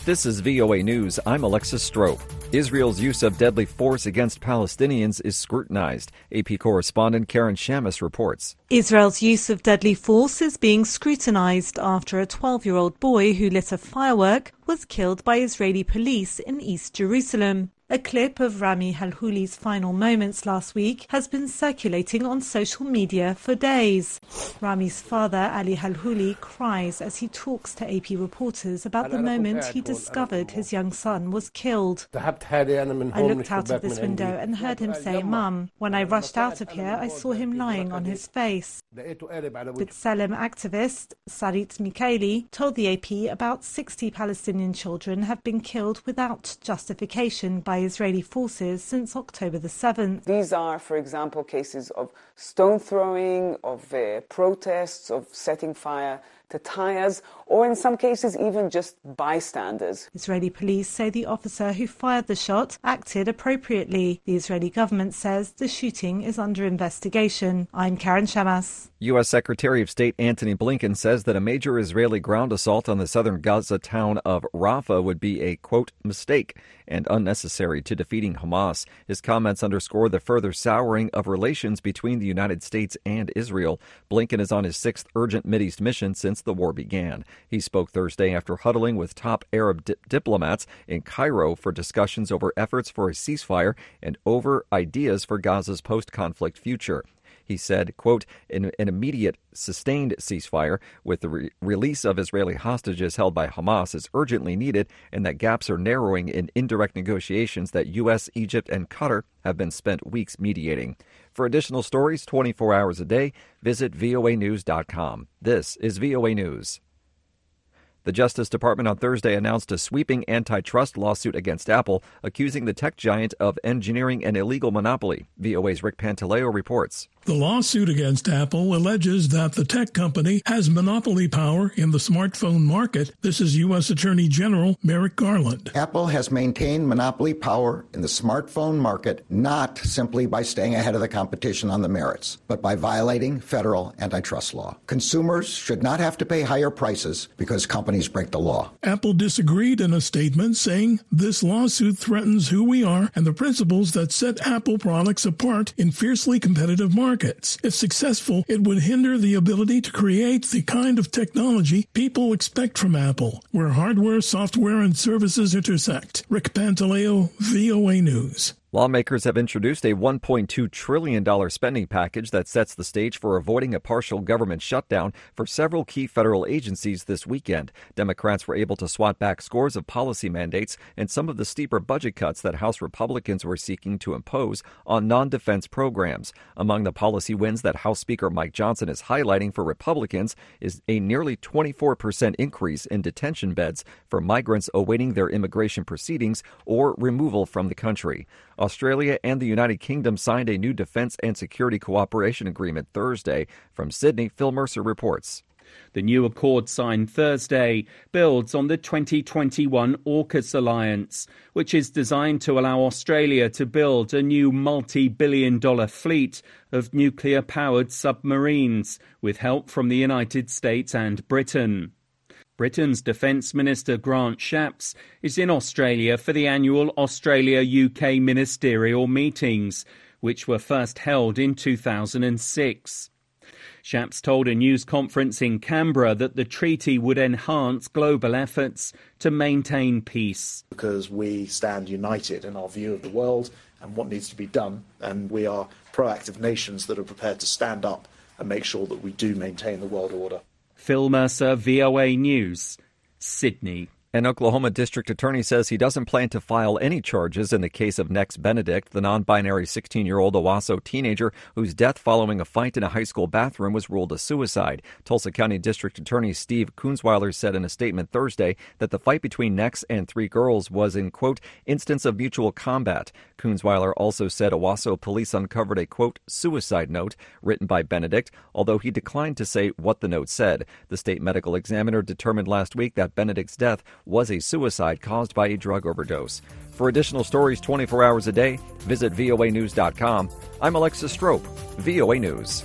This is VOA News. I'm Alexis Strope. Israel's use of deadly force against Palestinians is scrutinized. AP correspondent Karen Shamis reports. Israel's use of deadly force is being scrutinized after a 12-year-old boy who lit a firework was killed by Israeli police in East Jerusalem. A clip of Rami Halhuli's final moments last week has been circulating on social media for days. Rami's father, Ali Halhuli, cries as he talks to AP reporters about the moment he discovered his young son was killed. I looked out of this window and heard him say, "Mum." When I rushed out of here, I saw him lying on his face. B'Tselem activist Sarit Mikaeli told the AP about 60 Palestinian children have been killed without justification by Israeli forces since October the 7th. These are, for example, cases of stone throwing, of protests, of setting fire to tires, or in some cases even just bystanders. Israeli police say the officer who fired the shot acted appropriately. The Israeli government says the shooting is under investigation. I'm Karen Shamas. U.S. Secretary of State Antony Blinken says that a major Israeli ground assault on the southern Gaza town of Rafah would be a, quote, mistake and unnecessary to defeating Hamas. His comments underscore the further souring of relations between the United States and Israel. Blinken is on his sixth urgent Mideast mission since the war began. He spoke Thursday after huddling with top Arab diplomats in Cairo for discussions over efforts for a ceasefire and over ideas for Gaza's post-conflict future. He said, quote, an immediate, sustained ceasefire with the release of Israeli hostages held by Hamas is urgently needed, and that gaps are narrowing in indirect negotiations that U.S., Egypt, and Qatar have been spent weeks mediating. For additional stories 24 hours a day, visit voanews.com. This is VOA News. The Justice Department on Thursday announced a sweeping antitrust lawsuit against Apple, accusing the tech giant of engineering an illegal monopoly. VOA's Rick Pantaleo reports. The lawsuit against Apple alleges that the tech company has monopoly power in the smartphone market. This is U.S. Attorney General Merrick Garland. Apple has maintained monopoly power in the smartphone market not simply by staying ahead of the competition on the merits, but by violating federal antitrust law. Consumers should not have to pay higher prices because companies break the law. Apple disagreed in a statement, saying this lawsuit threatens who we are and the principles that set Apple products apart in fiercely competitive markets. If successful, it would hinder the ability to create the kind of technology people expect from Apple, where hardware, software, and services intersect. Rick Pantaleo, VOA News. Lawmakers have introduced a $1.2 trillion spending package that sets the stage for avoiding a partial government shutdown for several key federal agencies this weekend. Democrats were able to swat back scores of policy mandates and some of the steeper budget cuts that House Republicans were seeking to impose on non-defense programs. Among the policy wins that House Speaker Mike Johnson is highlighting for Republicans is a nearly 24% increase in detention beds for migrants awaiting their immigration proceedings or removal from the country. Australia and the United Kingdom signed a new defense and security cooperation agreement Thursday. From Sydney, Phil Mercer reports. The new accord signed Thursday builds on the 2021 AUKUS alliance, which is designed to allow Australia to build a new multi-billion-dollar fleet of nuclear-powered submarines with help from the United States and Britain. Britain's Defence Minister Grant Shapps is in Australia for the annual Australia-UK ministerial meetings, which were first held in 2006. Shapps told a news conference in Canberra that the treaty would enhance global efforts to maintain peace. Because we stand united in our view of the world and what needs to be done, and we are proactive nations that are prepared to stand up and make sure that we do maintain the world order. Phil Mercer, VOA News, Sydney. An Oklahoma district attorney says he doesn't plan to file any charges in the case of Nex Benedict, the non-binary 16-year-old Owasso teenager whose death following a fight in a high school bathroom was ruled a suicide. Tulsa County District Attorney Steve Kunzweiler said in a statement Thursday that the fight between Nex and three girls was in, quote, instance of mutual combat. Kunzweiler also said Owasso police uncovered a, quote, suicide note written by Benedict, although he declined to say what the note said. The state medical examiner determined last week that Benedict's death was a suicide caused by a drug overdose. For additional stories 24 hours a day, visit voanews.com. I'm Alexis Strope, VOA News.